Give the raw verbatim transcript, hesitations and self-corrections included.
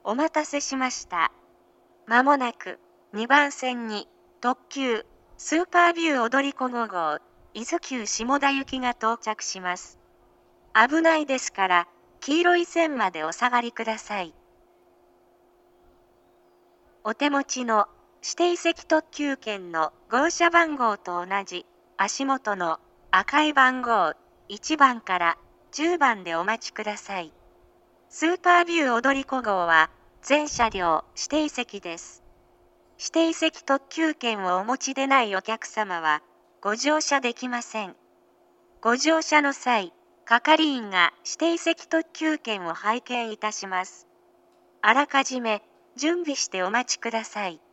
お待たせしました。まもなくにばん線に特急スーパービュー踊り子ご号伊豆急下田行きが到着します。危ないですから黄色い線までお下がりください。お手持ちの指定席特急券の号車番号と同じ足元の赤い番号いちばんからじゅうばんでお待ちください。スーパービュー踊り子号は全車両指定席です。指定席特急券をお持ちでないお客様はご乗車できません。ご乗車の際、係員が指定席特急券を拝見いたします。あらかじめ準備してお待ちください。